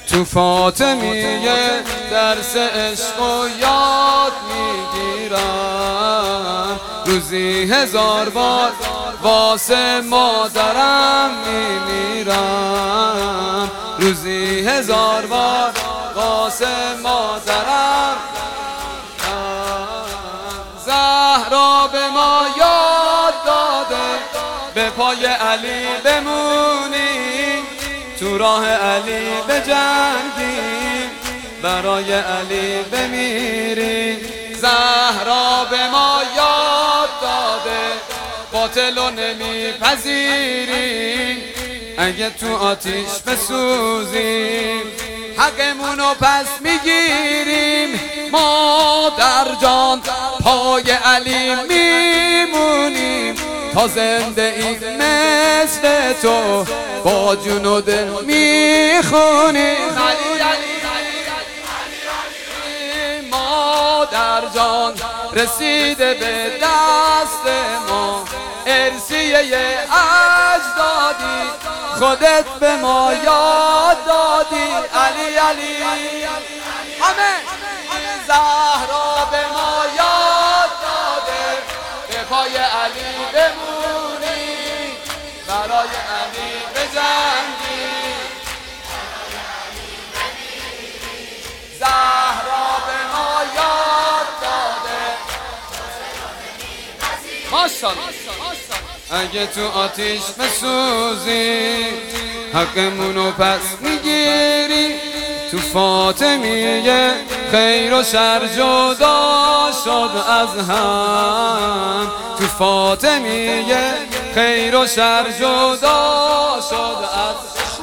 تو فاطمیه درس عشق و یاد میگیرم، روزی 1000 بار واسه مادرم میمیرم، روزی 1000 بار واسه مادرم. زهرا به ما یاد داده به پای علی بمونیم، تو راه علی بجنگیم، برای علی بمیریم. زهرا به ما یاد داده باطل و نمیپذیریم، اگه تو آتیش بسوزیم حقمونو پس میگیریم. مادر جان پای علی میمونیم، تا زنده ای مثل تو با جون و دل میخونیم. مادر جان رسیده به دست ما ارثیه اجدادی، خودت به ما یاد دادی. علی علی همه زهرا به ما یاد داده به پای علی بمونی، برای علی بجنگی. زهرا به ما یاد داده ماشاءالله اگه تو آتیش بسوزی حقمونو پس میگیری. تو فاطمیه خیر و شر جدا شد از هم، تو فاطمیه خیر و شر جدا شد از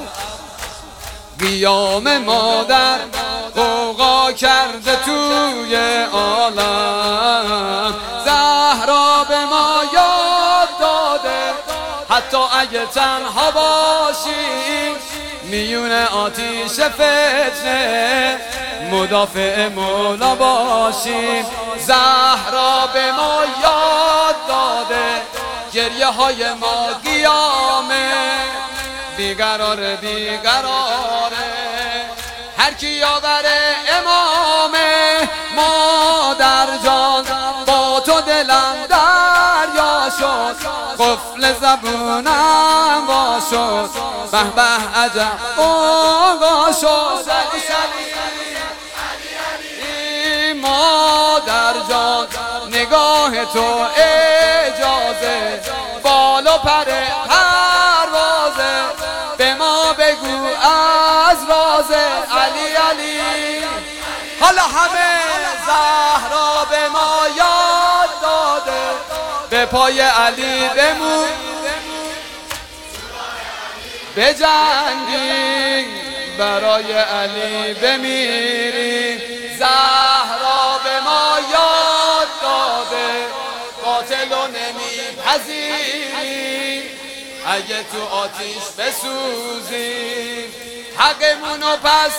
قیام مادر غوغا کرده توی عالم. زهرا به ما یاد داده حتی اگه تنها باشیم میون آتیش فتنه مدافع مولا باشیم. زهرا به ما یاد داده گریه های ما قیامه، بیقراره بیقراره هر کی یاوره امامه. مادر جان با تو دلم دریا شد، قفل زبونم وا شد، به به عجب آقا شد. مادر جان نگاه تو اجازه بال و پر پروازه، به ما بگو از رازه. علی علی حالا همه زهرا به ما یاد داده به پای علی بمون، بجنگی برای علی بمیری. زهرا به ما یاد داده قاتل و نمیپذیری، اگه تو آتیش بسوزیم حقمونو پس.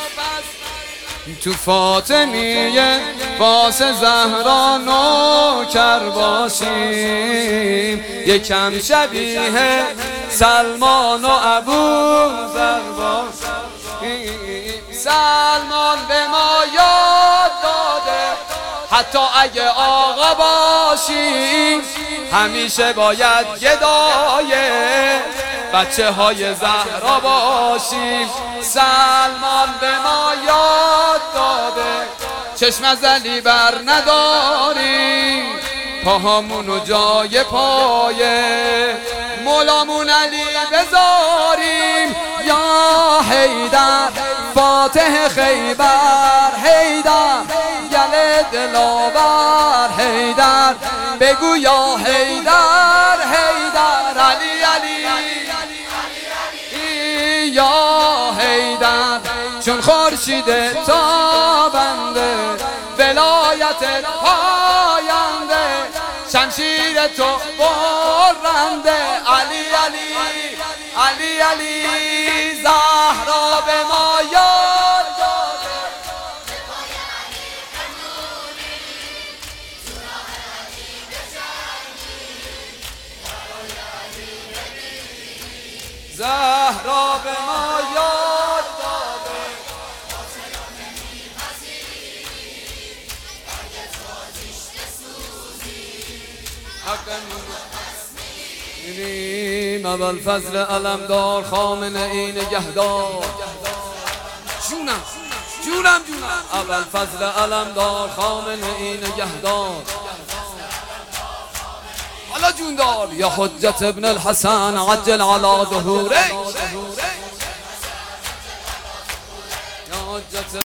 تو فاطمیه واسه زهرا نوکر باشیم، یکم شبیه سلمان و ابوذر باشیم. سلمان به ما یاد داده حتی اگه آقا باشیم همیشه باید گدای بچه های زهرا باشیم. سلمان به ما یاد داده چشم از علی بر نداریم، پاهامونو جای پایه مولامون علی بذاریم. یا حیدر فاتح خیبر، حیدر گل دلاور، حیدر بگو یا حیدر حیدر. علی علی یا حیدر چون خورشید تابنده ولایت پاینده، شمشیر تو برنده. علی علی علی علی زهرا به ما یاد داده زهرا به ما یاد داده میریم ابوالفضل علمدار خامنه ای نگهدار. جونم ابوالفضل علمدار خامنه ای نگهدار. حالا جون دار یا حجت ابن الحسن عجل علی ظهوره.